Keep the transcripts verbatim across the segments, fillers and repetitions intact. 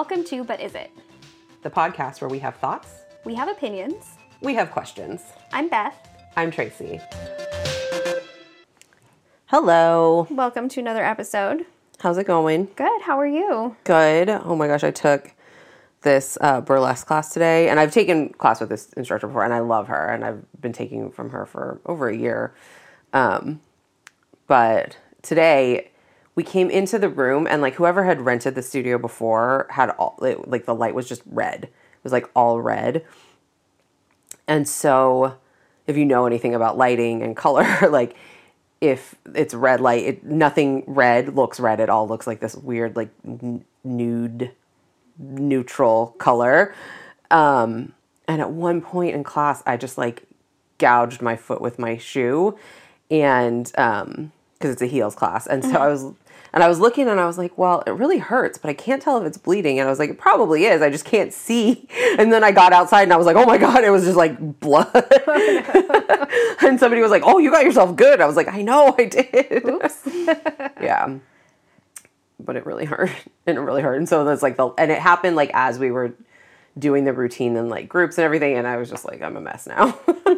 Welcome to But Is It? The podcast where we have thoughts, We have opinions. we have questions. I'm Beth. I'm Tracy. Hello. Welcome to another episode. How's it going? Good. How are you? Good. Oh my gosh, I took this uh, burlesque class today, and I've taken class with this instructor before, and I love her, and I've been taking from her for over a year. Um, but today, we came into the room, and like whoever had rented the studio before had all, it, like the light was just red. It was like all red. And so, if you know anything about lighting and color, like if it's red light, it, nothing red looks red. It all looks like this weird, like n- nude, neutral color. Um, and at one point in class, I just like gouged my foot with my shoe, and um, because it's a heels class, and so mm-hmm. I was, and I was looking, and I was like, well, it really hurts, but I can't tell if it's bleeding, and I was like, it probably is. I just can't see. And then I got outside, and I was like, oh my god, it was just like blood. Oh, no. And somebody was like, oh, you got yourself good. I was like, I know, I did. Oops. Yeah. But it really hurt, and it really hurt. And so that's like the, and it happened like as we were doing the routine in like groups and everything, and I was just like, I'm a mess now.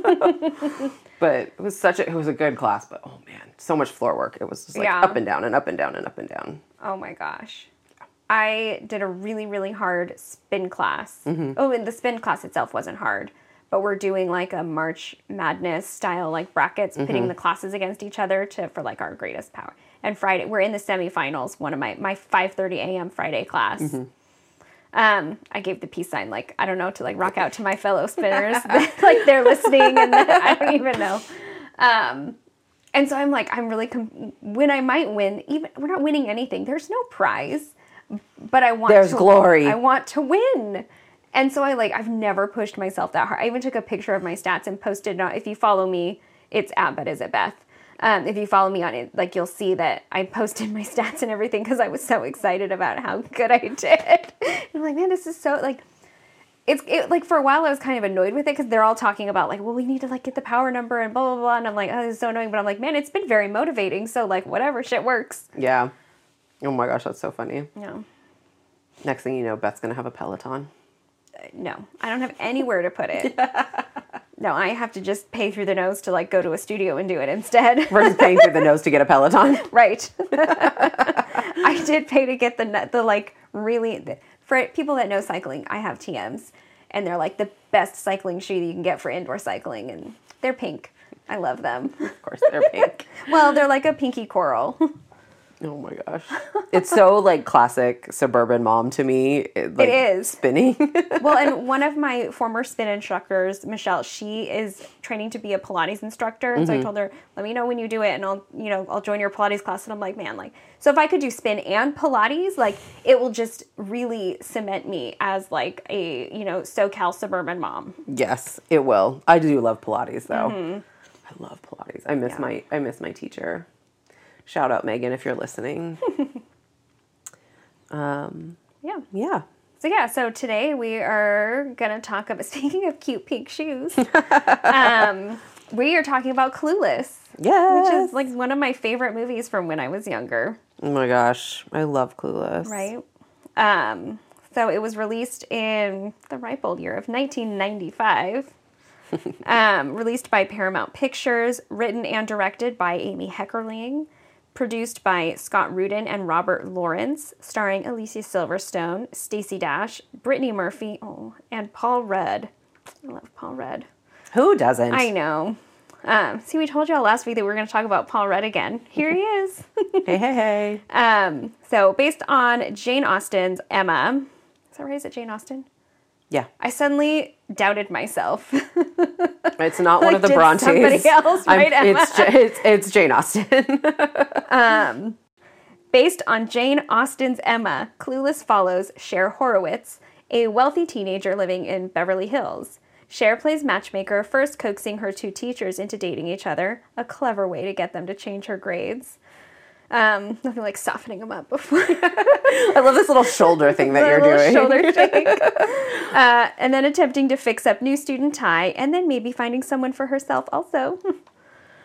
But it was such a, it was a good class, but oh man, so much floor work. It was just like yeah. up and down and up and down and up and down. Oh my gosh. I did a really, really hard spin class. Mm-hmm. Oh, and the spin class itself wasn't hard, but we're doing like a March Madness style, like brackets, mm-hmm. pitting the classes against each other to, for like our greatest power. And Friday, we're in the semifinals, one of my, my five thirty a.m. Friday class. Mm-hmm. Um, I gave the peace sign, like, I don't know, to like rock out to my fellow spinners, like they're listening and I don't even know. Um, and so I'm like, I'm really, com- when I might win, even, we're not winning anything. There's no prize, but I want There's to, glory. I want to win. And so I like, I've never pushed myself that hard. I even took a picture of my stats and posted, not, if you follow me, it's at But Is It Beth. Um, if you follow me on it, like you'll see that I posted my stats and everything because I was so excited about how good I did. And I'm like, man, this is so like, it's it, like for a while I was kind of annoyed with it because they're all talking about like, well, we need to like get the power number and blah, blah, blah. And I'm like, oh, this is so annoying. But I'm like, man, it's been very motivating. So like, whatever, shit works. Yeah. Oh my gosh, that's so funny. Yeah. Next thing you know, Beth's going to have a Peloton. Uh, no, I don't have anywhere to put it. No, I have to just pay through the nose to like go to a studio and do it instead. Versus paying through the nose to get a Peloton. Right. I did pay to get the the like really the, for people that know cycling. I have T Ms, and they're like the best cycling shoe you can get for indoor cycling, and they're pink. I love them. Of course, they're pink. Well, they're like a pinky coral. Oh my gosh. It's so like classic suburban mom to me. It, like, it is. Spinning. Well, and one of my former spin instructors, Michelle, she is training to be a Pilates instructor. And mm-hmm. so I told her, let me know when you do it and I'll, you know, I'll join your Pilates class. And I'm like, man, like, so if I could do spin and Pilates, like it will just really cement me as like a, you know, SoCal suburban mom. Yes, it will. I do love Pilates though. Mm-hmm. I love Pilates. I miss yeah. my, I miss my teacher. Shout out, Megan, if you're listening. um, yeah. Yeah. So, yeah, so today we are going to talk about, speaking of cute pink shoes, um, we are talking about Clueless. Yes. Which is, like, one of my favorite movies from when I was younger. Oh, my gosh. I love Clueless. Right? Um, so, it was released in the ripe old year of nineteen ninety-five. um, released by Paramount Pictures, written and directed by Amy Heckerling. Produced by Scott Rudin and Robert Lawrence, starring Alicia Silverstone, Stacey Dash, Brittany Murphy, oh, and Paul Rudd. I love Paul Rudd. Who doesn't? I know. Um, see, we told y'all last week that we were going to talk about Paul Rudd again. Here he is. Hey, hey, hey. Um, so, based on Jane Austen's Emma. Is that right? Is it Jane Austen? Yeah. I suddenly doubted myself. It's not like, one of the did Brontes. Somebody else write Emma? It's, it's, it's Jane Austen. um, based on Jane Austen's Emma, Clueless follows Cher Horowitz, a wealthy teenager living in Beverly Hills. Cher plays matchmaker, first coaxing her two teachers into dating each other, a clever way to get them to change her grades. Um, nothing like softening them up before. I love this little shoulder thing that you're doing. Shoulder shake. uh, and then attempting to fix up new student Ty, and then maybe finding someone for herself also.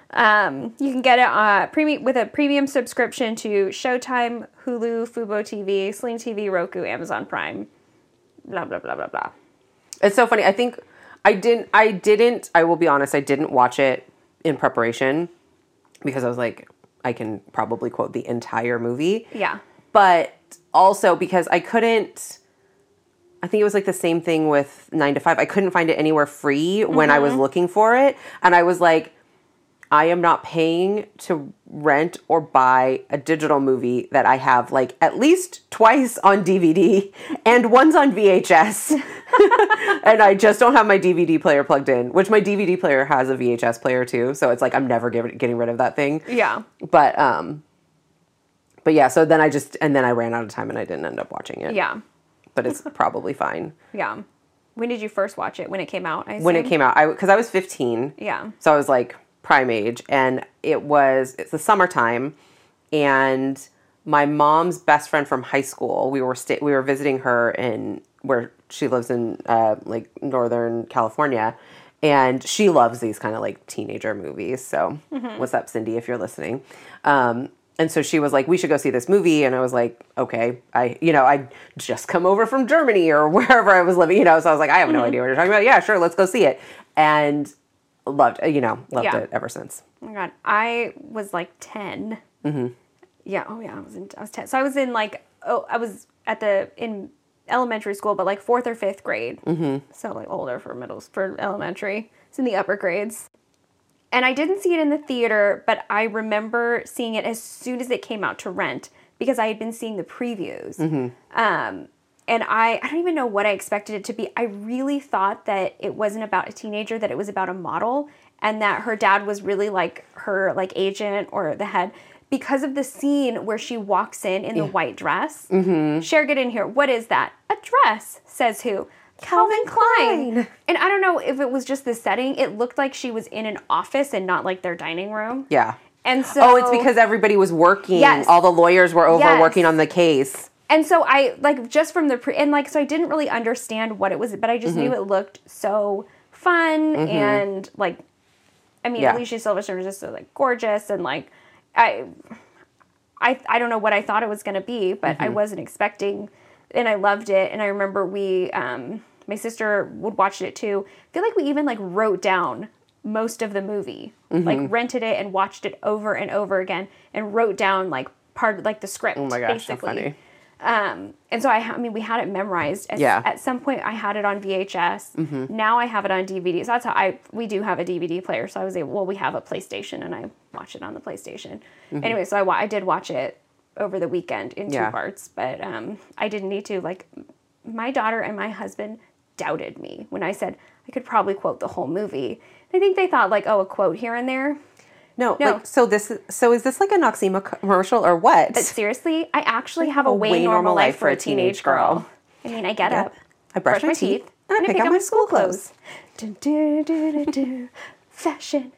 Um, you can get it uh, premium with a premium subscription to Showtime, Hulu, Fubo T V, Sling T V, Roku, Amazon Prime, blah, blah, blah, blah, blah. It's so funny. I think I didn't, I didn't, I will be honest, I didn't watch it in preparation because I was like, I can probably quote the entire movie. Yeah. But also because I couldn't, I think it was like the same thing with nine to five. I couldn't find it anywhere free mm-hmm. when I was looking for it. And I was like, I am not paying to rent or buy a digital movie that I have like at least twice on D V D and once on V H S. And I just don't have my D V D player plugged in, which my D V D player has a V H S player too. So it's like, I'm never give, getting rid of that thing. Yeah. But, um, but yeah, so then I just, and then I ran out of time and I didn't end up watching it. Yeah. But it's probably fine. Yeah. When did you first watch it? When it came out, I assume? When it came out. I, because I was fifteen. Yeah. So I was like prime age. And it was, it's the summertime. And my mom's best friend from high school, we were sta- we were visiting her in, where she lives in uh, like Northern California. And she loves these kind of like teenager movies. So mm-hmm. what's up, Cindy, if you're listening? Um, And so she was like, we should go see this movie. And I was like, okay. I, you know, I'd just come over from Germany or wherever I was living, you know, so I was like, I have no mm-hmm. idea what you're talking about. Yeah, sure. Let's go see it. And loved, you know, loved yeah. it ever since. Oh my God. I was like ten. Mm-hmm. Yeah. Oh yeah. I was in, I was ten. So I was in like, oh, I was at the, in elementary school, but like fourth or fifth grade. Mm-hmm. So like older for middle, for elementary. It's in the upper grades. And I didn't see it in the theater, but I remember seeing it as soon as it came out to rent because I had been seeing the previews. Mm-hmm. Um, and I, I don't even know what I expected it to be. I really thought that it wasn't about a teenager, that it was about a model, and that her dad was really like her like agent or the head because of the scene where she walks in in the yeah. white dress. Mm-hmm. Cher, get in here. What is that? A dress, says who? Calvin Klein. Klein. And I don't know if it was just the setting. It looked like she was in an office and not like their dining room. Yeah. And so... Oh, it's because everybody was working. Yes. All the lawyers were over yes. working on the case. And so I, like, just from the... Pre- and, like, so I didn't really understand what it was, but I just mm-hmm. knew it looked so fun mm-hmm. and, like... I mean, yeah. Alicia Silverstone was just so, like, gorgeous and, like... I... I, I don't know what I thought it was going to be, but mm-hmm. I wasn't expecting... And I loved it. And I remember we, um, my sister would watch it too. I feel like we even like wrote down most of the movie, mm-hmm. like rented it and watched it over and over again and wrote down like part of like the script. Oh my gosh, basically. so funny. Um, and so I, I mean, we had it memorized. At, yeah. At some point I had it on V H S. Mm-hmm. Now I have it on D V D. So that's how I, we do have a D V D player. So I was able, well, we have a PlayStation and I watch it on the PlayStation. Mm-hmm. Anyway, so I, I did watch it over the weekend in two yeah. parts, but um, I didn't need to. Like, my daughter and my husband doubted me when I said I could probably quote the whole movie. I think they thought like, oh, a quote here and there. No, no. Like, so this, so is this like a Noxema commercial or what? But seriously, I actually have a, a way, way normal life for a teenage girl. girl. I mean, I get yeah. up, I brush, brush my, my teeth, teeth, and I pick, pick out my school clothes. Do, do, do, do, do. Fashion.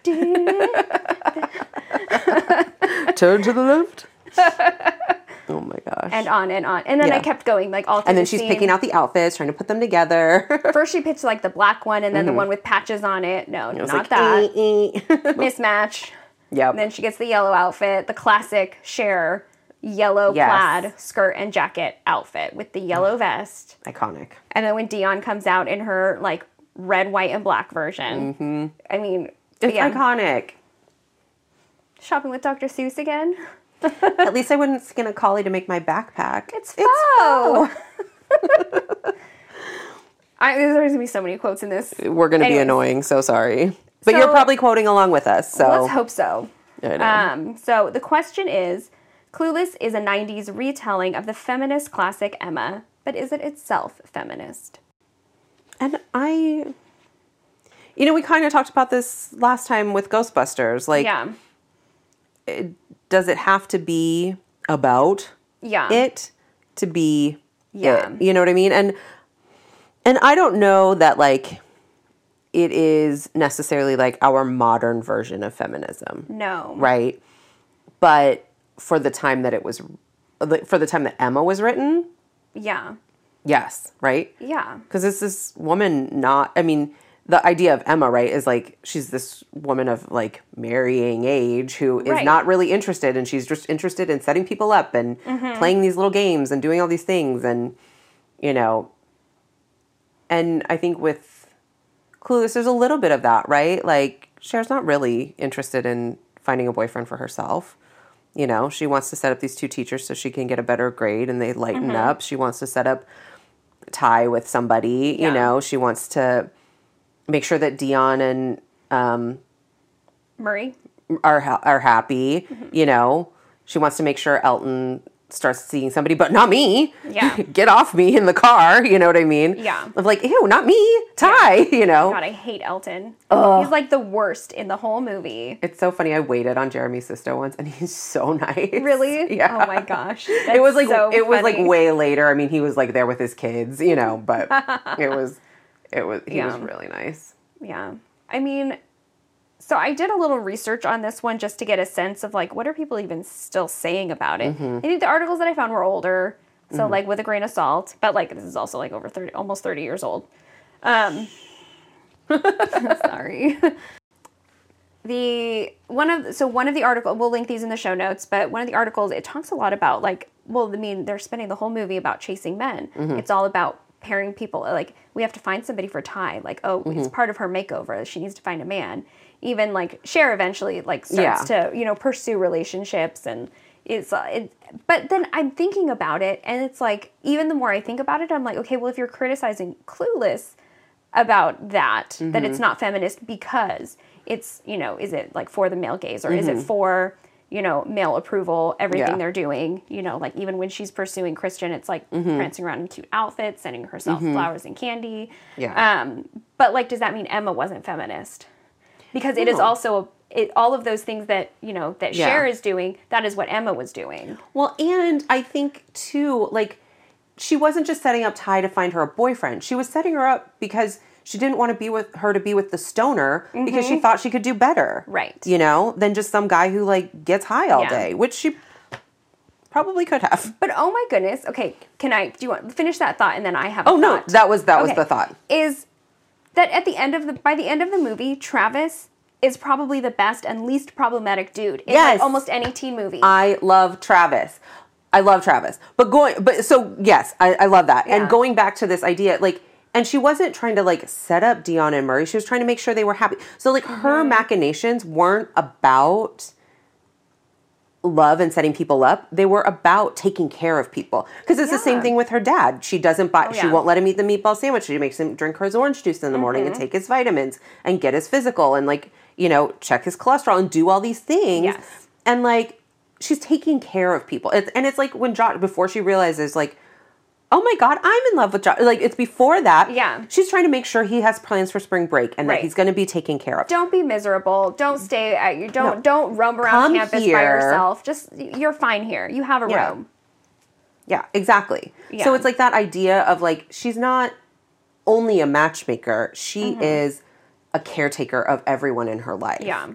Turn to the left. Oh my gosh. And on and on. And then yeah. I kept going, like, all through And then the she's scene. picking out the outfits, trying to put them together. First she picked, like, the black one, and then mm-hmm. the one with patches on it. No, it not like, that. Ee, ee. Mismatch. Yep. And then she gets the yellow outfit, the classic Cher yellow yes. plaid skirt and jacket outfit with the yellow vest. Iconic. And then when Dion comes out in her, like, red, white, and black version. Mm-hmm. I mean... It's yeah. iconic. Shopping with Doctor Seuss again? At least I wouldn't skin a collie to make my backpack. It's faux. It's I, there's going to be so many quotes in this. We're going to be annoying, so sorry. But so, you're probably quoting along with us, so. Let's hope so. I know. Um, so the question is, Clueless is a nineties retelling of the feminist classic Emma, but is it itself feminist? And I... You know, we kind of talked about this last time with Ghostbusters. Like, yeah. It, does it have to be about yeah. it to be yeah. it? You know what I mean? And and I don't know that, like, it is necessarily, like, our modern version of feminism. No. Right? But for the time that it was, for the time that Emma was written. Yeah. Yes. Right? Yeah. Because it's this woman not, I mean... the idea of Emma, right, is like she's this woman of like marrying age who is Right. not really interested, and she's just interested in setting people up and Mm-hmm. playing these little games and doing all these things, and you know, and I think with Clueless, there's a little bit of that, right? Like Cher's not really interested in finding a boyfriend for herself. You know, she wants to set up these two teachers so she can get a better grade and they lighten Mm-hmm. up. She wants to set up Ty with somebody. Yeah. You know, she wants to make sure that Dion and um, Murray. are ha- are happy. Mm-hmm. You know, she wants to make sure Elton starts seeing somebody, but not me. Yeah. Get off me in the car. You know what I mean? Yeah. Of like, ew, not me, Ty. You know. God, I hate Elton. He's like the worst in the whole movie. It's so funny. I waited on Jeremy Sisto once, and he's so nice. Really? Yeah. Oh my gosh. It was like so it was like funny. way later. I mean, he was like there with his kids, you know, but it was it was he was Yeah. really nice. Yeah. I mean, so I did a little research on this one just to get a sense of like, what are people even still saying about it? Mm-hmm. I think the articles that I found were older, so like with a grain of salt, but like this is also like over thirty, almost thirty years old. Um, sorry. The one of so one of the article we'll link these in the show notes, but one of the articles it talks a lot about like well I mean they're spending the whole movie about chasing men. Mm-hmm. It's all about pairing people like we have to find somebody for Ty like oh Mm-hmm. it's part of her makeover she needs to find a man. Even like Cher eventually like starts Yeah. to you know pursue relationships and it's uh, it, but then I'm thinking about it and it's like even the more I think about it I'm like okay well if you're criticizing Clueless about that Mm-hmm. that it's not feminist because it's you know is it like for the male gaze or is Mm-hmm. it for you know male approval everything Yeah. they're doing you know like even when she's pursuing Christian it's like Mm-hmm. prancing around in cute outfits sending herself flowers and candy Yeah. um but like does that mean Emma wasn't feminist because it is No. also a, it, all of those things that you know that Yeah. Cher is doing that is what Emma was doing. Well, and I think too, like she wasn't just setting up Ty to find her a boyfriend. She was setting her up because she didn't want to be with her to be with the stoner because she thought she could do better. Right. You know, than just some guy who like gets high all Yeah. day, which she probably could have. But oh my goodness, okay, can I do you want finish that thought and then I have a Oh no, thought. that was that was Okay. the thought. Is that at the end of the by the end of the movie, Travis is probably the best and least problematic dude in Yes. like almost any teen movie. I love Travis. I love Travis. But going, but so yes, I, I love that. Yeah. And going back to this idea, like, and she wasn't trying to like set up Dion and Murray. She was trying to make sure they were happy. So like her Mm-hmm. machinations weren't about love and setting people up. They were about taking care of people. Because it's the same Yeah. thing with her dad. She doesn't buy, Oh, she yeah. won't let him eat the meatball sandwich. She makes him drink his orange juice in the morning Mm-hmm. and take his vitamins and get his physical and like, you know, check his cholesterol and do all these things. Yes. And like, she's taking care of people. It's, and it's like when Josh, before she realizes like, oh my God, I'm in love with Josh. Like it's before that. Yeah. She's trying to make sure he has plans for spring break and Right. that he's going to be taken care of. Don't be miserable. Don't stay at you. Don't No. don't roam around Come campus by here. yourself. Just you're fine here. You have a Yeah. room. Yeah, exactly. Yeah. So it's like that idea of like, she's not only a matchmaker, she Mm-hmm. is a caretaker of everyone in her life. Yeah.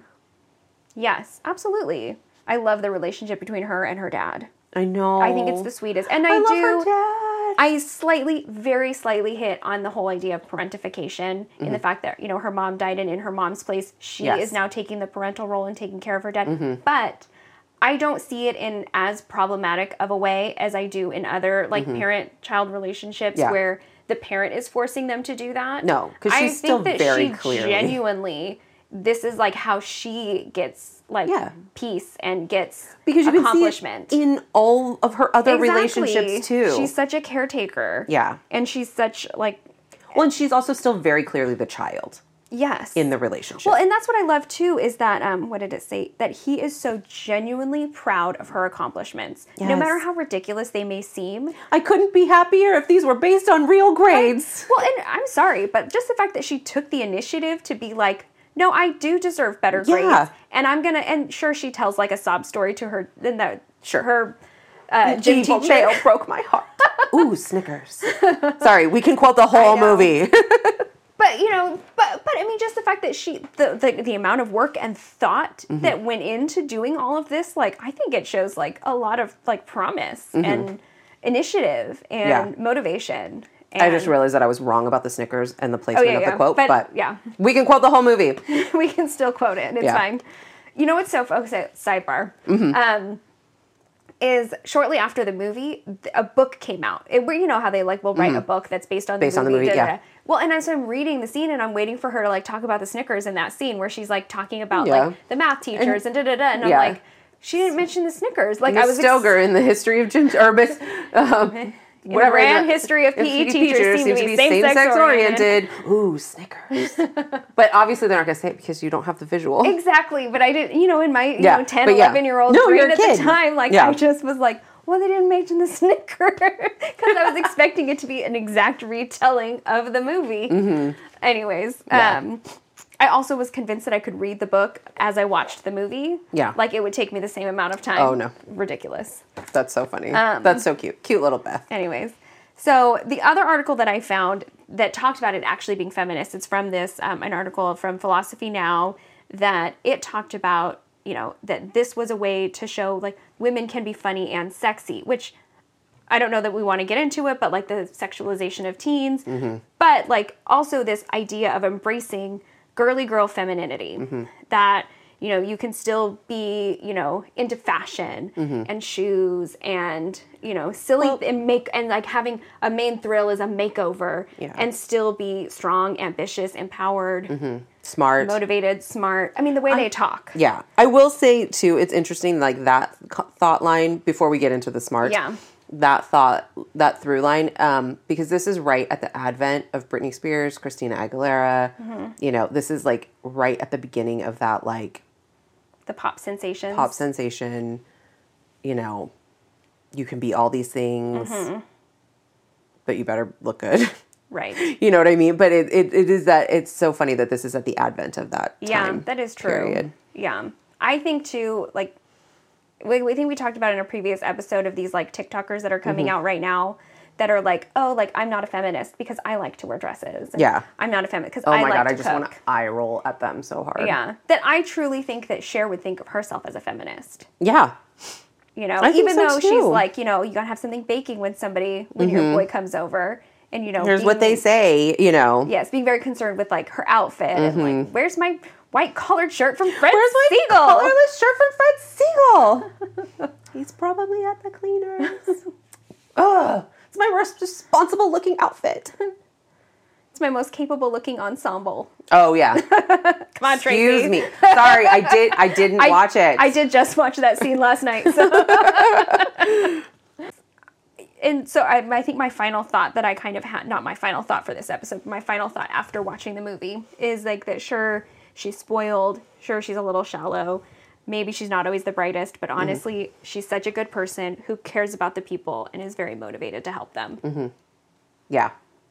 Yes, absolutely. I love the relationship between her and her dad. I know. I think it's the sweetest. And I, I love do her dad. I slightly, very slightly hit on the whole idea of parentification in the fact that, you know, her mom died and in her mom's place, she Yes. is now taking the parental role and taking care of her dad. But I don't see it in as problematic of a way as I do in other like parent-child relationships Yeah. where the parent is forcing them to do that. No, 'cause I she's still think that very she clearly- genuinely, this is like how she gets like Yeah. peace and gets Because you can see accomplishment. it in all of her other Exactly. relationships too. She's such a caretaker. Yeah. And she's such like well, and she's also still very clearly the child yes. in the relationship. Well, and that's what I love too is that um what did it say? That he is so genuinely proud of her accomplishments. No Yes. matter how ridiculous they may seem. I couldn't be happier if these were based on real grades. Well, and I'm sorry, but just the fact that she took the initiative to be like, no, I do deserve better Yeah. grades. And I'm gonna and sure she tells like a sob story to her then that Sure. her uh, gym Evil teacher. male broke my heart. Ooh, Snickers. Sorry, we can quote the whole I know. movie. But you know, but but I mean, just the fact that she the the, the amount of work and thought Mm-hmm. that went into doing all of this, like I think it shows like a lot of like promise and initiative and Mm-hmm. Yeah. motivation. And I just realized that I was wrong about the Snickers and the placement oh, yeah, of yeah. the quote, but, but yeah, we can quote the whole movie. we can still quote it. It's Yeah. fine. You know what's so okay, sidebar Mm-hmm. um, is shortly after the movie, a book came out. It, where you know how they like will write a book that's based on the Based on movie. the movie, da, da, yeah. da. Well, and as I'm reading the scene, and I'm waiting for her to like talk about the Snickers in that scene where she's like talking about Yeah. like the math teachers and, and da da da, and I'm yeah. like, she didn't mention the Snickers. Like I Miss was ex- Stilger in the history of ginger, or Miss, um, in whatever. the grand the- history of P E P E teachers seem to be same-sex oriented. Ooh, Snickers. But obviously they're not going to say it because you don't have the visual. Exactly, but I didn't, you know, in my you Yeah, know ten, but yeah. eleven year old No, brain you're a at kid. the time, like Yeah. I just was like, well, they didn't mention the Snicker because I was expecting it to be an exact retelling of the movie. Mm-hmm. Anyways, Yeah. um, I also was convinced that I could read the book as I watched the movie. Yeah. Like it would take me the same amount of time. Oh, no. Ridiculous. That's so funny. Um, That's so cute. Cute little Beth. Anyways, so the other article that I found that talked about it actually being feminist, it's from this, um, an article from Philosophy Now, that it talked about, you know, that this was a way to show like women can be funny and sexy, which I don't know that we want to get into it, but like the sexualization of teens, Mm-hmm. but like also this idea of embracing girly girl femininity, Mm-hmm. that, you know, you can still be, you know, into fashion Mm-hmm. and shoes and, you know, silly Well- and make, and like having a main thrill is a makeover Yeah. and still be strong, ambitious, empowered, Smart. motivated, smart. I mean, the way they talk. Yeah. I will say, too, it's interesting, like, that co- thought line, before we get into the smart. Yeah. That thought, that through line, um, because this is right at the advent of Britney Spears, Christina Aguilera. Mm-hmm. You know, this is, like, right at the beginning of that, like, The pop sensations. pop sensation. You know, you can be all these things, Mm-hmm. but you better look good. Right. You know what I mean? But it, it, it is that, it's so funny that this is at the advent of that Yeah, time that is true. period. Yeah. I think too, like, we, we think we talked about in a previous episode of these like TikTokers that are coming Mm-hmm. out right now that are like, oh, like I'm not a feminist because I like to wear dresses. And Yeah. I'm not a feminist because Oh I my like God, to I just cook. want to eye roll at them so hard. Yeah. That I truly think that Cher would think of herself as a feminist. Yeah. You know, I think even so, though she's too. like, you know, you gotta have something baking when somebody, when your boy comes over. And, you know, Here's what being- they say, you know. Yes, being very concerned with like her outfit and like, where's my white collared shirt from Fred Where's my Siegel? colorless shirt from Fred Siegel? He's probably at the cleaners. Ugh, it's my most responsible looking outfit. It's my most capable looking ensemble. Oh yeah. Come on, Tracy. Excuse me. Sorry, I did. I didn't I, watch it. I did just watch that scene last night. So. And so I, I think my final thought that I kind of had, not my final thought for this episode, but my final thought after watching the movie is like that sure, she's spoiled, sure, she's a little shallow, maybe she's not always the brightest, but honestly, mm-hmm. she's such a good person who cares about the people and is very motivated to help them. Mm-hmm. Yeah.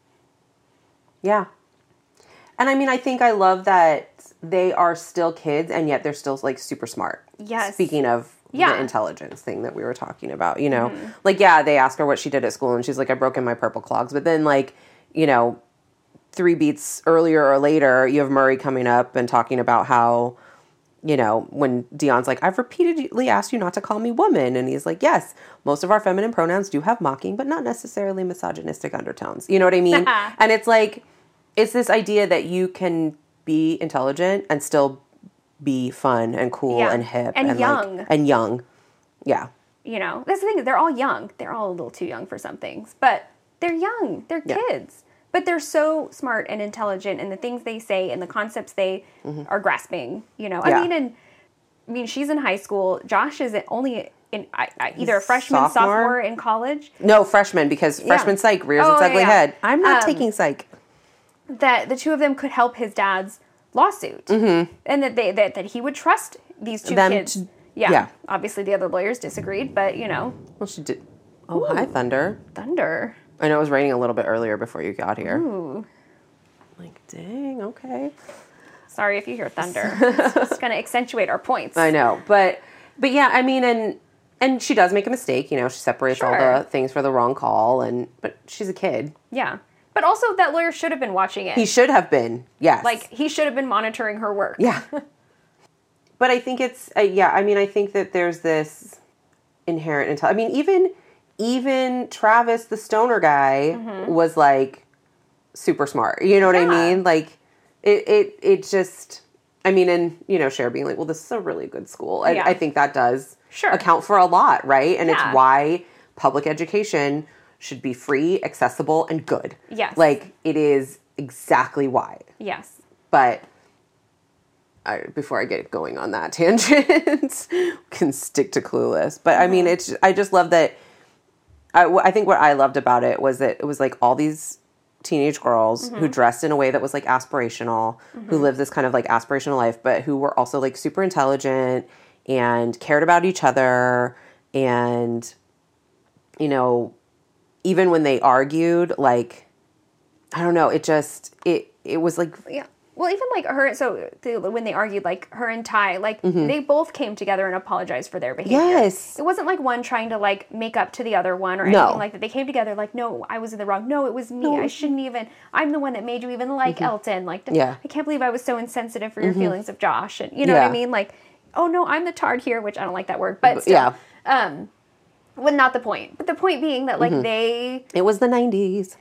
Yeah. And I mean, I think I love that they are still kids and yet they're still like super smart. Yes. Speaking of Yeah. the intelligence thing that we were talking about, you know, Mm-hmm. like, yeah, they ask her what she did at school and she's like, I broke in my purple clogs. But then like, you know, three beats earlier or later, you have Murray coming up and talking about how, you know, when Dion's like, I've repeatedly asked you not to call me woman. And he's like, yes, most of our feminine pronouns do have mocking, but not necessarily misogynistic undertones. You know what I mean? And it's like, it's this idea that you can be intelligent and still be fun and cool Yeah. and hip. And like- young. and young. Yeah. You know, that's the thing. They're all young. They're all a little too young for some things, but they're young. They're Yeah. kids. But they're so smart and intelligent, and the things they say and the concepts they are grasping. You know, Yeah. I mean, and I mean, she's in high school. Josh is only in I, I, either a He's freshman, sophomore? sophomore in college. No, freshman, because freshman psych rears Oh, its yeah, ugly yeah. head. I'm not Um, taking psych. That the two of them could help his dad's lawsuit, mm-hmm. and that they that, that he would trust these two Them kids. to- yeah. yeah. Obviously, the other lawyers disagreed, but you know, Well, she did. Oh, hi, Thunder. thunder. I know it was raining a little bit earlier before you got here. Ooh. Like, dang, okay. Sorry if you hear thunder. It's just going to accentuate our points. I know, but but yeah, I mean, and and she does make a mistake. You know, she separates all Sure. the things for the wrong call, and but she's a kid. Yeah. But also, that lawyer should have been watching it. He should have been, yes. Like, he should have been monitoring her work. yeah. But I think it's uh, yeah. I mean, I think that there's this inherent intel. I mean, even even Travis, the stoner guy, mm-hmm. was like super smart. You know what yeah. I mean? Like it, it, it just, I mean, and you know, Cher being like, well, this is a really good school. I, yeah. I think that does sure. account for a lot, right? And yeah. it's why public education should be free, accessible, and good. Yes. Like, it is exactly why. Yes. But I, before I get going on that tangent, can stick to Clueless. But, mm-hmm. I mean, it's I just love that. I, I think what I loved about it was that it was, like, all these teenage girls mm-hmm. who dressed in a way that was, like, aspirational, mm-hmm. who lived this kind of, like, aspirational life, but who were also, like, super intelligent and cared about each other and, you know, even when they argued, like, I don't know, it just, it it was like... Yeah. Well, even, like, her, so the, when they argued, like, her and Ty, like, mm-hmm. they both came together and apologized for their behavior. Yes. It wasn't, like, one trying to, like, make up to the other one or anything no. like that. They came together, like, no, I was in the wrong. No, it was me. No. I shouldn't even, I'm the one that made you even like mm-hmm. Elton. Like, yeah. I can't believe I was so insensitive for your mm-hmm. feelings of Josh. And, you know yeah. what I mean? Like, oh, no, I'm the tard here, which I don't like that word. But still, yeah. um... Well, not the point. But the point being that, like, mm-hmm. they... It was the nineties.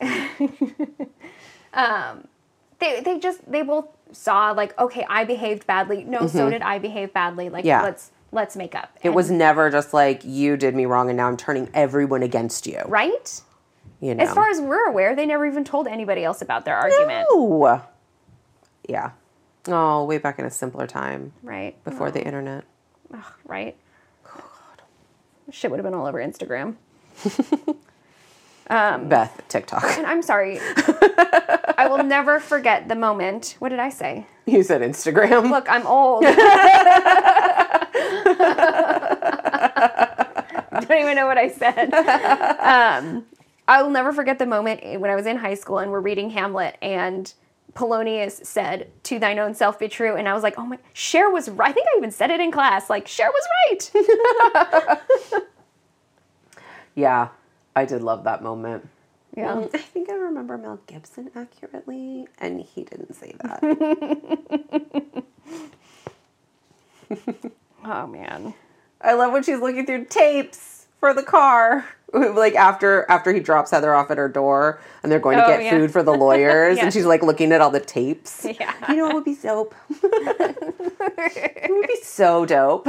um, they they just, they both saw, like, okay, I behaved badly. No, mm-hmm. so did I behave badly. Like, yeah. let's let's make up. It and, was never just, like, you did me wrong and now I'm turning everyone against you. Right? You know. As far as we're aware, they never even told anybody else about their argument. No! Yeah. Oh, way back in a simpler time. Right. Before oh. the internet. Ugh, right. Shit would have been all over Instagram. um, Beth, TikTok. And I'm sorry. I will never forget the moment. What did I say? You said Instagram. Look, I'm old. Don't even know what I said. Um, I will never forget the moment when I was in high school and we're reading Hamlet and Polonius said, "To thine own self be true," and I was like, "Oh my, Cher was right." I think I even said it in class. Like, Cher was right. Yeah, I did love that moment. Yeah, um, I think I remember Mel Gibson accurately, and he didn't say that. Oh man, I love when she's looking through tapes for the car. Like, after after he drops Heather off at her door, and they're going to oh, get yeah. food for the lawyers, yes. and she's, like, looking at all the tapes. Yeah. You know, it would be dope. It would be so dope.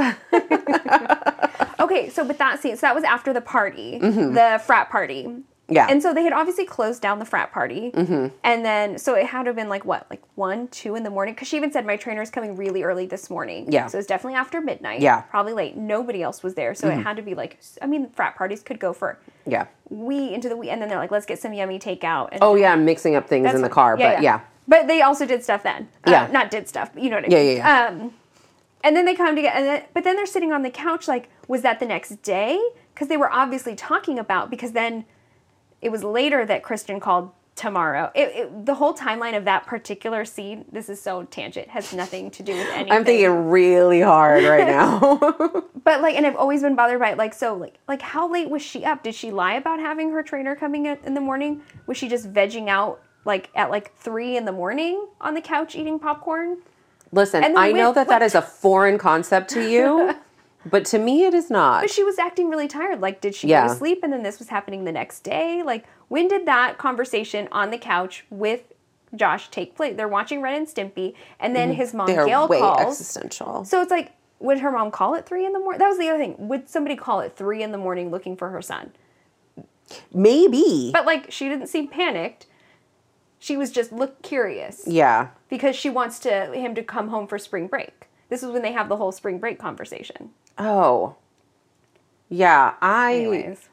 Okay, so with that scene, so that was after the party, mm-hmm. the frat party. Yeah. And so they had obviously closed down the frat party. Mm-hmm. And then, so it had to have been like, what, like one, two in the morning? Because she even said, my trainer's coming really early this morning. Yeah. So it's definitely after midnight. Yeah. Probably late. Nobody else was there. So mm-hmm. it had to be like, I mean, frat parties could go for yeah wee into the wee. And then they're like, let's get some yummy takeout. And oh, yeah, mixing up things in the car. Yeah, but yeah. yeah. But they also did stuff then. Yeah. Uh, not did stuff, but you know what I yeah, mean. Yeah, yeah, Um, and then they come together. And then, but then they're sitting on the couch like, was that the next day? Because they were obviously talking about, because then it was later that Christian called tomorrow. It, it, the whole timeline of that particular scene, this is so tangent, has nothing to do with anything. I'm thinking really hard right now. But like, and I've always been bothered by it. Like, so like, like how late was she up? Did she lie about having her trainer coming in, in the morning? Was she just vegging out like at like three in the morning on the couch eating popcorn? Listen, I know that that is a foreign concept to you. But to me, it is not. But she was acting really tired. Like, did she yeah. go to sleep and then this was happening the next day? Like, when did that conversation on the couch with Josh take place? They're watching Ren and Stimpy, and then his mom, They're Gail, way calls. Existential. So it's like, would her mom call at three in the morning? That was the other thing. Would somebody call at three in the morning looking for her son? Maybe. But, like, she didn't seem panicked. She was just look curious. Yeah. Because she wants to him to come home for spring break. This is when they have the whole spring break conversation. Oh. Yeah, I... Anyways.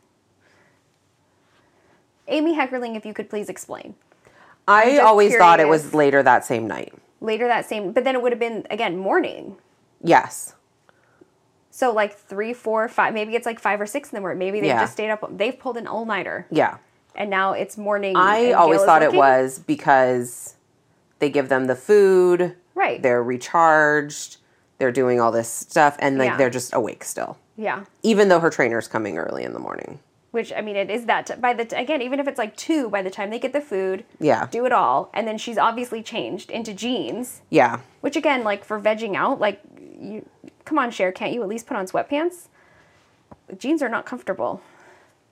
Amy Heckerling, if you could please explain. I always curious. thought it was later that same night. Later that same... But then it would have been, again, morning. Yes. So, like, three, four, five... Maybe it's, like, five or six in the morning. Maybe they yeah. just stayed up... They've pulled an all-nighter. Yeah. And now it's morning. I always thought it was because they give them the food. Right. They're recharged. They're doing all this stuff, and like yeah. they're just awake still. Yeah. Even though her trainer's coming early in the morning. Which, I mean, it is that, t- by the, t- again, even if it's like two, by the time they get the food, yeah. do it all, and then she's obviously changed into jeans. Yeah. Which, again, like, for vegging out, like, you, come on, Cher, can't you at least put on sweatpants? Jeans are not comfortable.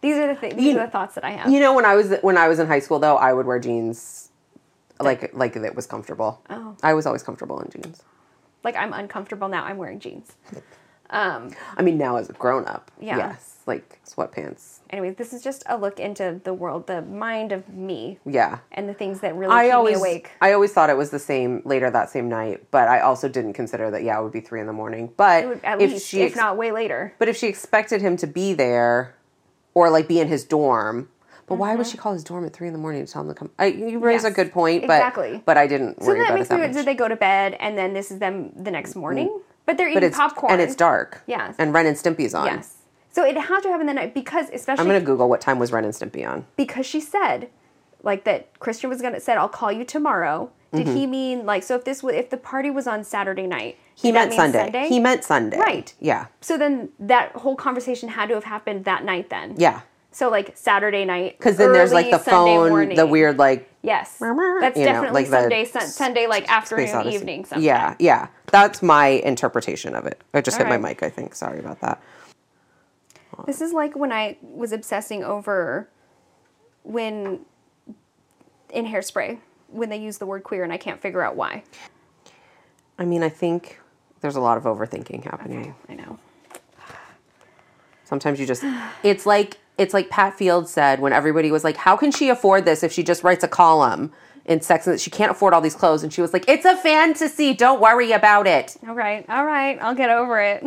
These are the th- these You- are the thoughts that I have. You know, when I was when I was in high school, though, I would wear jeans like like it was comfortable. Oh. I was always comfortable in jeans. Like, I'm uncomfortable now. I'm wearing jeans. Um, I mean, now as a grown up, Yeah. yes, like sweatpants. anyway, this is just a look into the world, the mind of me, Yeah. and the things that really I keep always me awake. I always thought it was the same later that same night, but I also didn't consider that. Yeah, it would be three in the morning. But It would, at if least, she if ex- not way later. but if she expected him to be there, or like be in his dorm. But why would she call his dorm at three in the morning to tell him to come? I, you raise a Yes, good point, but exactly. but I didn't So worry that about makes it that me. much. Did they go to bed and then this is them the next morning? But they're But eating it's popcorn and it's dark. Yes. And Ren and Stimpy's on. Yes. So it had to happen the night because, especially I'm gonna Google what time was Ren and Stimpy on. because she said, like that Christian was gonna said, "I'll call you tomorrow." Did he mean like so? If this was if the party was on Saturday night, He did that meant mean Sunday. Sunday. He meant Sunday. Right. Yeah. So then that whole conversation had to have happened that night. Then. Yeah. So like Saturday night. Because then there's like early the Sunday phone, morning. the weird like Yes. Murmur, That's you know, definitely like the Sunday, sun, Sunday, like Space afternoon, Odyssey. evening. Sometime. Yeah, yeah. That's my interpretation of it. I just All hit my right. mic, I think. Sorry about that. This is like when I was obsessing over when in Hairspray when they use the word queer and I can't figure out why. I mean, I think there's a lot of overthinking happening. I know. Sometimes you just it's like it's like Pat Field said when everybody was like, how can she afford this if she just writes a column in Sex and she can't afford all these clothes? And she was like, it's a fantasy, don't worry about it. All right, all right, I'll get over it.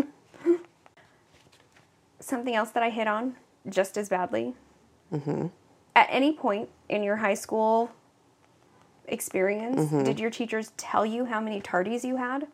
Something else that I hit on just as badly. Mm-hmm. At any point in your high school experience, Mm-hmm. did your teachers tell you how many tardies you had?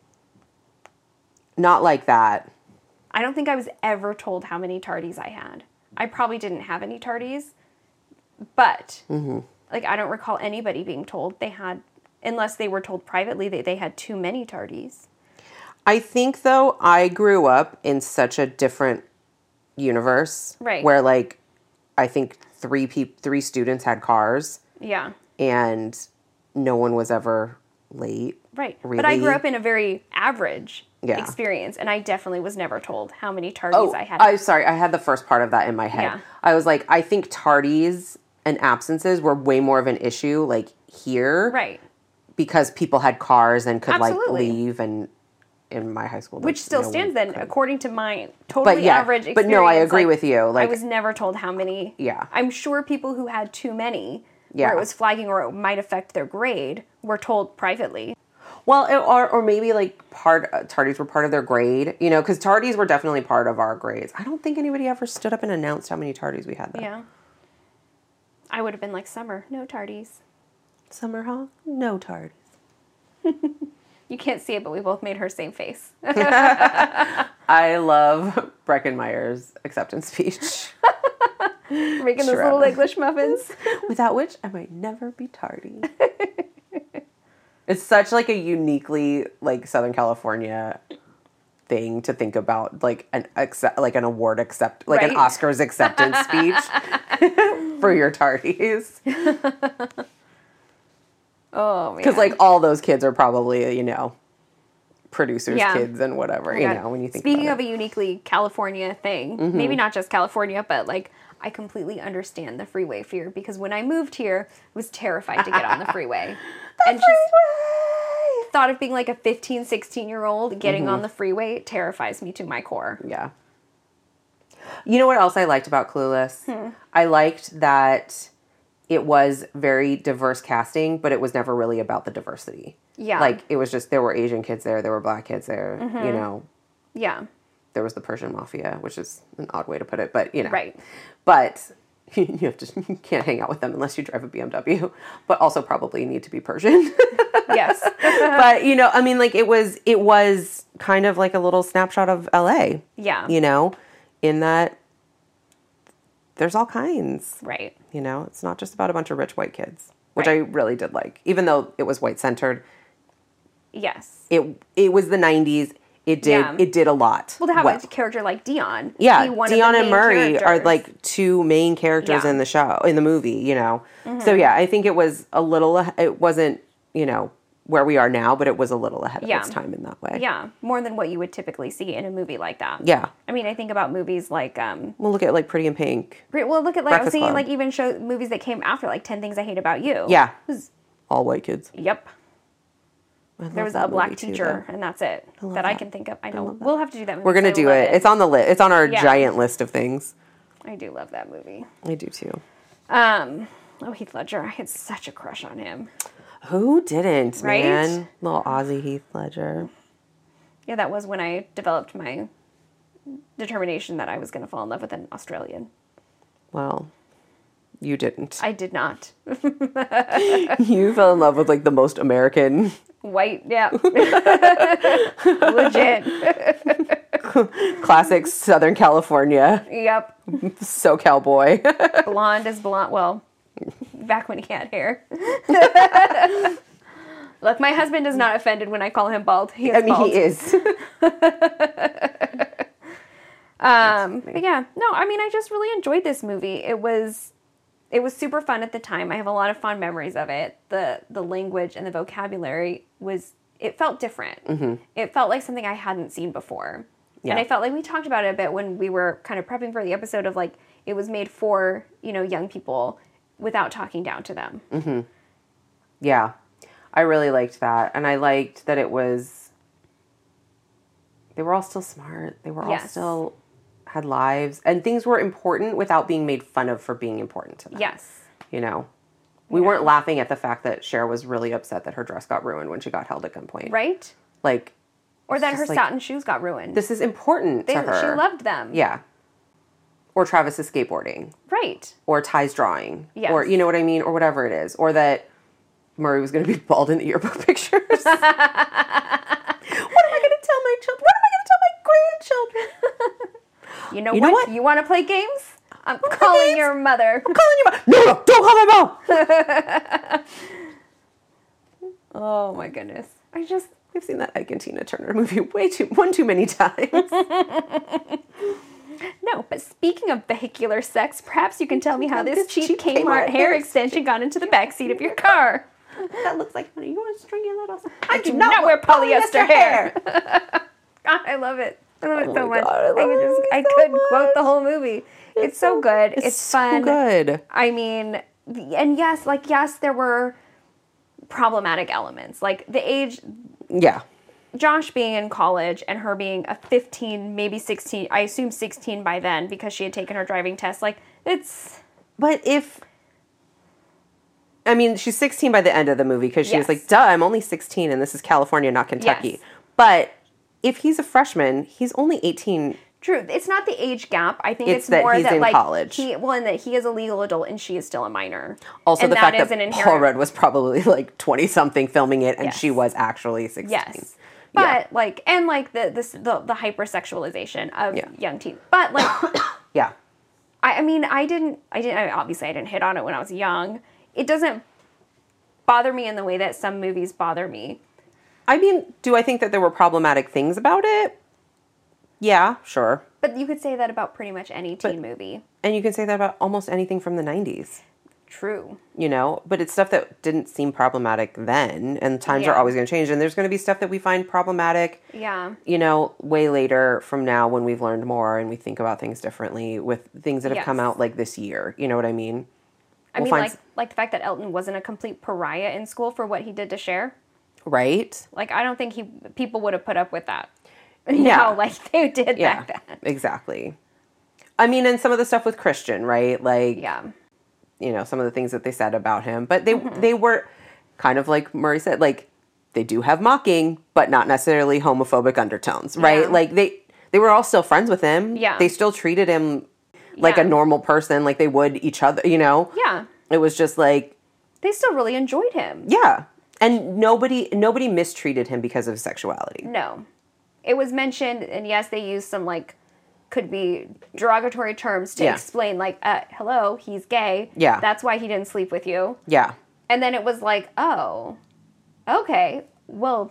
Not like that. I don't think I was ever told how many tardies I had. I probably didn't have any tardies, but Mm-hmm. like I don't recall anybody being told they had, unless they were told privately that they had too many tardies. I think though I grew up in such a different universe, Right. where like I think three peop- three students had cars Yeah, and no one was ever late. right. Really? But I grew up in a very average Yeah. experience, and I definitely was never told how many tardies Oh, I had. I'm sorry. I had the first part of that in my head. Yeah. I was like, I think tardies and absences were way more of an issue like here, right. because people had cars and could Absolutely. like leave. And in my high school, Which like, still no stands one then, could. according to my totally But yeah, average but experience. no, I agree like, with you. I Like, was never told how many. Yeah. I'm sure people who had too many, Yeah. where it was flagging or it might affect their grade, were told privately. well, it, or or maybe like part uh, tardies were part of their grade, you know, because tardies were definitely part of our grades. I don't think anybody ever stood up and announced how many tardies we had. Though. Yeah. I would have been like, summer, no tardies. Summer, huh? No tardies. You can't see it, but we both made her same face. I love Breckenmeyer's acceptance speech. Making those Sure. little English muffins. Without which I might never be tardy. It's such like a uniquely like Southern California thing to think about, like an accept, like an award accept, like an Right. Oscars acceptance speech for your tardies. Oh, man. Because like all those kids are probably, you know, producers' Yeah. kids and whatever. Oh, you God. know, when you think Speaking about of a uniquely California thing, Mm-hmm. maybe not just California, but like I completely understand the freeway fear because when I moved here, I was terrified to get on the freeway. and just thought of being like a fifteen, sixteen year old getting Mm-hmm. on the freeway terrifies me to my core. Yeah. You know what else I liked about Clueless? Hmm. I liked that it was very diverse casting, but it was never really about the diversity. Yeah. Like, it was just, there were Asian kids there, there were black kids there, Mm-hmm. you know. Yeah. There was the Persian Mafia, which is an odd way to put it, but, you know. Right. But you have to, you can't hang out with them unless you drive a B M W, but also probably need to be Persian. Yes. But, you know, I mean, like, it was, it was kind of like a little snapshot of L A. Yeah. You know, in that there's all kinds. Right. You know, it's not just about a bunch of rich white kids, which Right. I really did like. Even though it was white centered, Yes. it it was the nineties. It did Yeah. it did a lot. Well, to have well. a character like Dion. Yeah, be one of Dion the and main Murray are characters. like two main characters Yeah. Mm-hmm. in the show, in the movie, you know. So yeah, I think it was a little, it wasn't, you know, where we are now, but it was a little ahead of Yeah. its time in that way. Yeah, more than what you would typically see in a movie like that. Yeah. I mean, I think about movies like, um, We'll look at like Pretty in Pink. Great- well, look at, like, I was Breakfast thinking, Club. like, even show movies that came after, like, ten Things I Hate About You. Yeah. It was, All white kids. yep. I love There was that a black movie too, teacher, though. and that's it love that I that. can think of. I know. love that. We'll have to do that movie. We're going to 'cause I do love it. It's on the list. It's on our Yeah. giant list of things. I do love that movie. I do too. Um, oh, Heath Ledger. I had such a crush on him. Who didn't, Right? man? Little Aussie Heath Ledger. Yeah, that was when I developed my determination that I was going to fall in love with an Australian. Well, you didn't. I did not. You fell in love with like the most American, White, yeah. Legit. classic Southern California, Yep. SoCal boy. Blonde is blonde. Well, back when he had hair. Look, my husband is not offended when I call him bald. He is I mean, bald. he is. Um, but yeah, no, I mean, I just really enjoyed this movie. It was, it was super fun at the time. I have a lot of fond memories of it. The the language and the vocabulary was, it felt different. Mm-hmm. It felt like something I hadn't seen before. Yeah. And I felt like we talked about it a bit when we were kind of prepping for the episode of like, it was made for, you know, young people without talking down to them. Mm-hmm. Yeah. I really liked that. And I liked that it was, they were all still smart. They were all Yes. still had lives. And things were important without being made fun of for being important to them. Yes. You know? We weren't laughing at the fact that Cher was really upset that her dress got ruined when she got held at gunpoint. Right? Like, Or that just her like, satin shoes got ruined. this is important They, to her. She loved them. Yeah. Or Travis's skateboarding. Right. Or Ty's drawing. Yes. Or, you know what I mean? Or whatever it is. Or that Murray was going to be bald in the yearbook pictures. What am I going to tell my children? What am I going to tell my grandchildren? You know You what? know what? You want to play games? I'm Wanna play calling games? your mother. I'm calling your mom. No, no, don't call my mom. Oh my goodness. I just, I've seen that Ike and Tina Turner movie way too, one too many times. no, but speaking of vehicular sex, perhaps you can tell me how this, This cheap, cheap Kmart, Kmart hair hair extension got into the backseat of your car. That looks like money. You want a stringy little... I do not wear polyester hair. God, I love it. I love it Oh so my much. God, I love I could it just, I so could much. quote the whole movie. It's, so good. It's, It's so fun. good. I mean, and yes, like, yes, there were problematic elements. Like, the age, Yeah. Josh being in college and her being a fifteen, maybe sixteen, I assume sixteen by then because she had taken her driving test. Like, it's... But if... I mean, she's sixteen by the end of the movie because she Yes. was like, duh, I'm only sixteen and this is California, not Kentucky. Yes. But if he's a freshman, he's only eighteen. True. It's not the age gap. I think It's it's, that more he's that, in like, college. he, well, and that he is a legal adult and she is still a minor. Also, and the fact is that an Paul inherent- Rudd was probably like twenty-something filming it and Yes. she was actually sixteen. Yes. But, Yeah. like, and, like, the, this, the, the hypersexualization of Yeah. young teens. But, like, Yeah. I, I mean, I didn't, I didn't, I, obviously I didn't hit on it when I was young. It doesn't bother me in the way that some movies bother me. I mean, do I think that there were problematic things about it? Yeah, sure. But you could say that about pretty much any teen movie. And you can say that about almost anything from the nineties. True. You know, but it's stuff that didn't seem problematic then, and times Yeah. are always going to change, and there's going to be stuff that we find problematic, Yeah. you know, way later from now when we've learned more and we think about things differently with things that have Yes. come out like this year. You know what I mean? I We'll mean, find like, s- like the fact that Elton wasn't a complete pariah in school for what he did to Cher. Right? Like, I don't think he people would have put up with that. Yeah. No, like they did Yeah, back then. exactly. I mean, and some of the stuff with Christian, right? Like, Yeah. you know, some of the things that they said about him, but they Mm-hmm. they were kind of like Murray said, like they do have mocking, but not necessarily homophobic undertones, right? Yeah. Like they they were all still friends with him. Yeah. They still treated him like Yeah. a normal person, like they would each other, you know? Yeah. It was just like, They still really enjoyed him. yeah. And nobody nobody mistreated him because of his sexuality. No. It was mentioned, and yes, they used some, like, could be derogatory terms to Yeah. explain, like, uh, hello, he's gay. Yeah. That's why he didn't sleep with you. Yeah. And then it was like, oh, okay, well,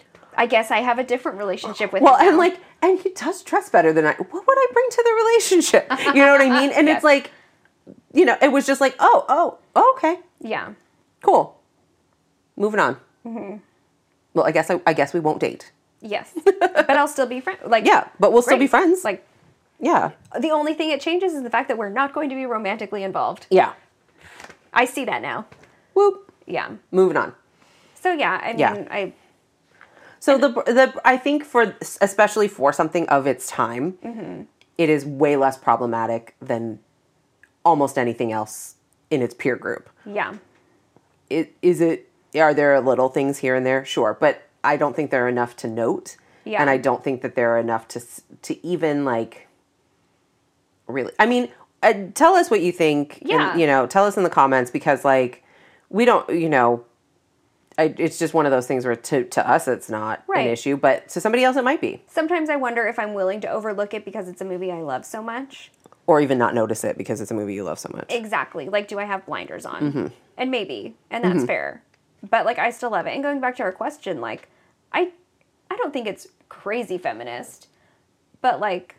I guess I have a different relationship with Well, him and now. like, and he does dress better than I. What would I bring to the relationship? You know what I mean? And Yes. it's like, you know, it was just like, oh, oh, okay, Yeah. cool. Moving on. Well, I guess I, I guess we won't date. Yes. But I'll still be friends. Like, Yeah, but we'll still great. be friends. Like, yeah. the only thing it changes is the fact that we're not going to be romantically involved. Yeah. I see that now. Whoop. Yeah. Moving on. So yeah, I mean, Yeah. I So the the I think for especially for something of its time, mm-hmm. it is way less problematic than almost anything else in its peer group. yeah. It, is it? Are there little things here and there? Sure, but I don't think there are enough to note, Yeah. and I don't think that there are enough to s- to even like really. I mean, uh, tell us what you think. Yeah. And, you know, tell us in the comments because like we don't. You know, I, it's just one of those things where to to us it's not Right. an issue, but to somebody else it might be, Sometimes I wonder if I'm willing to overlook it because it's a movie I love so much. or even not notice it because it's a movie you love so much. Exactly. Like, do I have blinders on? Mm-hmm. And maybe, and that's fair. But like, I still love it. And going back to our question, like, I, I don't think it's crazy feminist, but like,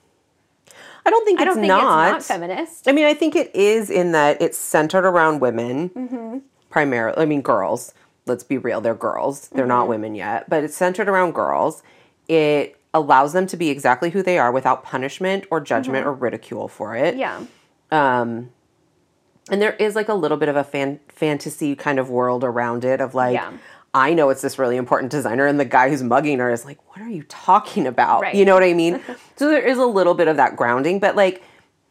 I don't think I it's don't think not. it's not feminist. I mean, I think it is in that it's centered around women, Mm-hmm. primarily. I mean, girls. Let's be real; they're girls. They're Mm-hmm. not women yet, but it's centered around girls. It allows them to be exactly who they are without punishment or judgment or ridicule for it. Yeah. Um, and there is like a little bit of a fan- fantasy kind of world around it of like, Yeah. I know it's this really important designer, and the guy who's mugging her is like, what are you talking about? Right. You know what I mean? So there is a little bit of that grounding, but like,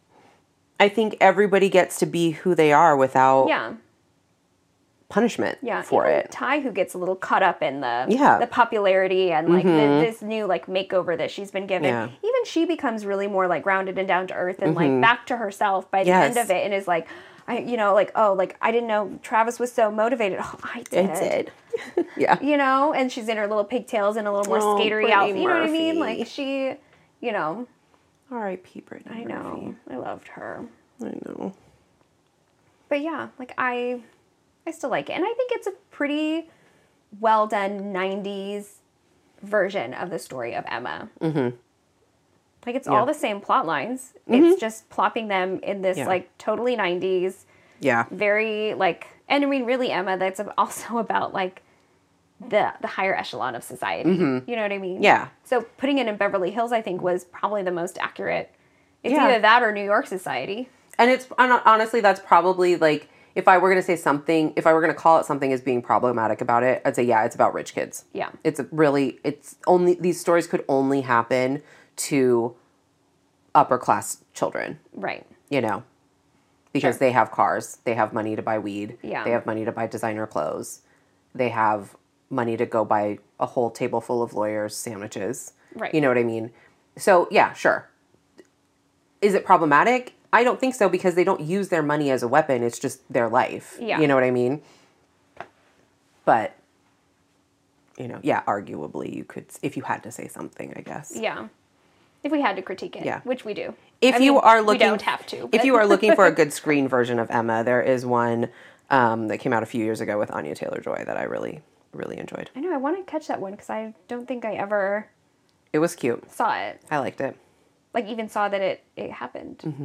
I think everybody gets to be who they are without Yeah. punishment Yeah. for Even it. Ty, who gets a little caught up in the Yeah. the popularity and like the, this new like makeover that she's been given. Yeah. Even she becomes really more like grounded and down to earth and like back to herself by the Yes. end of it, and is like, I you know like oh like I didn't know Travis was so motivated. Oh, I did. I did. Yeah. You know, and she's in her little pigtails and a little more Oh, skatery Brittany outfit. You know what I mean? Murphy. Like she, you know, R I P Brittany I know, I loved her. Murphy. I know. But yeah, like I, I still like it, and I think it's a pretty well done nineties version of the story of Emma. Mm-hmm. Like it's all the same plot lines. It's just plopping them in this Yeah. like totally nineties, Yeah. very like, and I mean really Emma. That's also about like the the higher echelon of society. You know what I mean? Yeah. So putting it in Beverly Hills, I think, was probably the most accurate. It's Yeah. either that or New York society. And it's hon- honestly, that's probably like, if I were going to say something, if I were going to call it something as being problematic about it, I'd say, yeah, it's about rich kids. Yeah. It's a really, it's only, these stories could only happen to upper class children, Right. you know, because Sure. they have cars, they have money to buy weed, Yeah. they have money to buy designer clothes, they have money to go buy a whole table full of lawyers' sandwiches. Right. You know what I mean? So, yeah, sure. Is it problematic? I don't think so, because they don't use their money as a weapon. It's just their life. Yeah. You know what I mean? But, you know, yeah, arguably you could, if you had to say something, I guess. Yeah. If we had to critique it, Yeah. which we do. If I you mean, are looking, we don't have to. If but- you are looking for a good screen version of Emma, there is one um, that came out a few years ago with Anya Taylor-Joy that I really, really enjoyed. I know, I want to catch that one because I don't think I ever It was cute. saw it. I liked it. Like, even saw that it, it happened. Mm-hmm.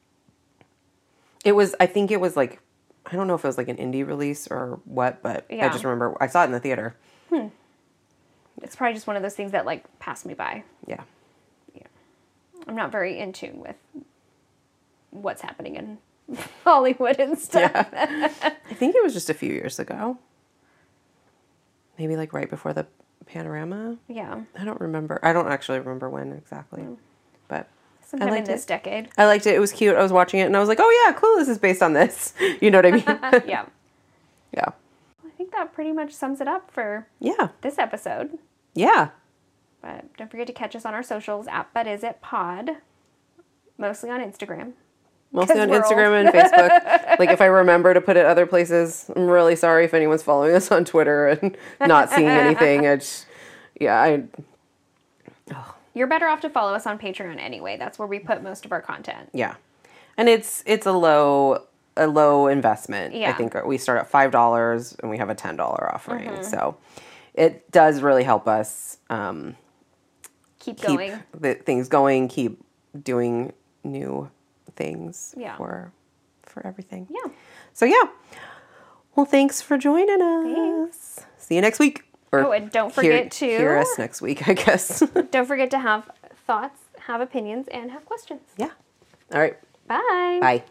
It was, I think it was like, I don't know if it was like an indie release or what, but I Yeah. just remember I saw it in the theater. It's probably just one of those things that, like, passed me by. Yeah. I'm not very in tune with what's happening in Hollywood and stuff. I think it was just a few years ago. Maybe like right before the panorama. Yeah. I don't remember. I don't actually remember when exactly. But Sometime in liked this it. decade. I liked it. It was cute. I was watching it and I was like, oh yeah, Clueless is based on this. You know what I mean? Yeah. Yeah. I think that pretty much sums it up for Yeah. this episode. Yeah. But don't forget to catch us on our socials at But Is It Pod. Mostly on Instagram. Mostly 'Cause on we're Instagram and Facebook. Like if I remember to put it other places, I'm really sorry if anyone's following us on Twitter and not seeing anything. I just, yeah, I, You're better off to follow us on Patreon anyway. That's where we put most of our content. yeah. And it's, it's a low, a low investment. Yeah. I think we start at five dollars and we have a ten dollars offering. So it does really help us, um, Keep, keep going. the things going, keep doing new things Yeah. for, for everything. Yeah. So yeah. Well, thanks for joining us. Thanks. See you next week. Or oh, and don't forget hear, to hear us next week, I guess. don't forget to have thoughts, have opinions, and have questions. Yeah. All right. Bye. Bye.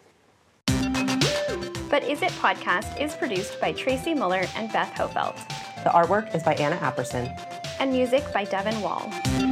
But Is It Podcast is produced by Tracy Muller and Beth Hofelt. The artwork is by Anna Apperson. And music by Devin Wall.